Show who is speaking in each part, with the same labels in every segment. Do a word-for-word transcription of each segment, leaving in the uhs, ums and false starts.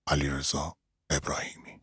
Speaker 1: علیرضا ابراهیمی.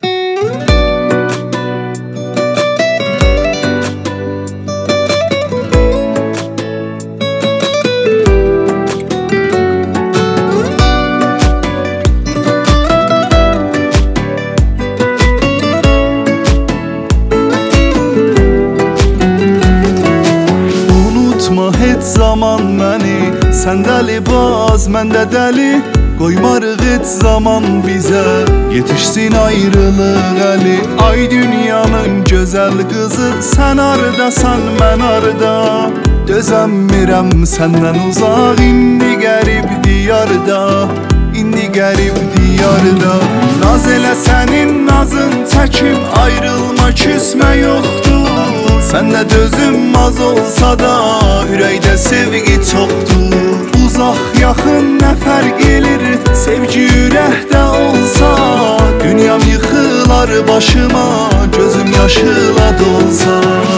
Speaker 2: Heç zaman məni, sən dəli baz, mən də dəli. Qoymarıq heç zaman bizə, yetişsin ayrılıq əli. Ay dünyanın gözəl qızı, sən hardasan, mən harda. Dözəmirəm səndən uzaq, indi qərib diyarda, indi qərib diyarda. Naz elə sənin nazın çəkim, ayrılma küsmə yoxdur. Səndə dözüm az olsa da, ürəkdə sevgi çoxdur. Uzaq yaxın nə fərq edir, sevgi ürəkdə olsa. Dünyam yıxılar başıma, gözüm yaşıla dolsa.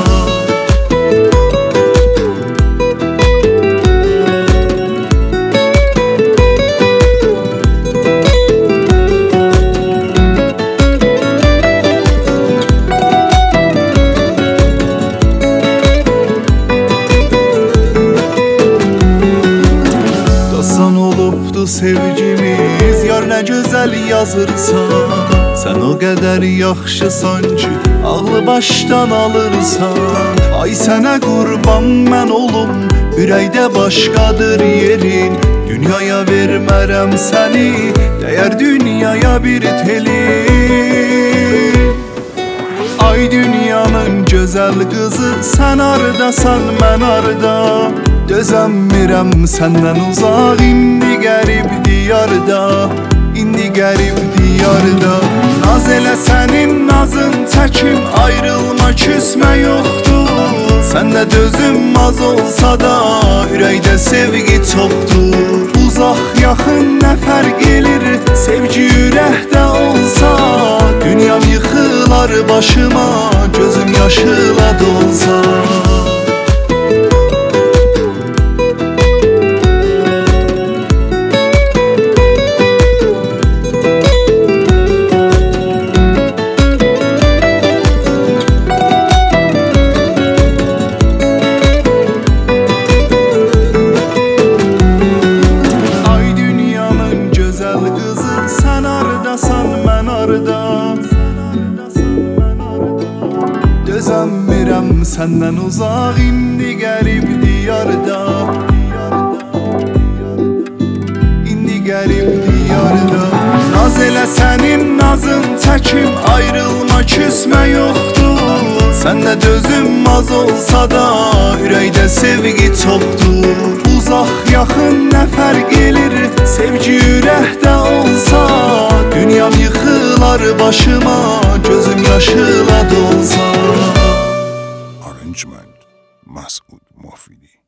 Speaker 2: Sevgimiz yar nə gözəl yazırsan. Sən o qədər yaxşısan ki, ağlı başdan alırsan. Ay sənə qurban mən olum, ürəkdə başqadır yerin. Dünyaya vermərəm səni, dəyər dünyaya bir telin. Ay dünyanın gözəl qızı, sən hardasan, mən harda. Dözəmirəm səndən uzaq, indi qərib diyarda, indi qərib diyarda. Naz elə sənin nazın çəkim, ayrılma küsmə yoxdur. Səndə dözüm az olsa da, ürəkdə sevgi çoxdur. Uzaq yaxın nə fərq edir, sevgi ürəkdə olsa. Dünyam yıxılar başıma, gözüm yaşıla dolsa. Dözəmirəm səndən uzaq, indi qərib diyarda, indi qərib diyarda. Naz elə sənin nazın çəkim, ayrılma küsmə yoxdur. Səndə dözüm az olsa da, ürəkdə sevgi çoxdur. Uzaq yaxın nə fərq edir, sevgi ürəkdə olsa. Dünyam yıxılar başıma, gözüm yaşıla dolsa.
Speaker 1: Arrangement Mas'ud Mofidi.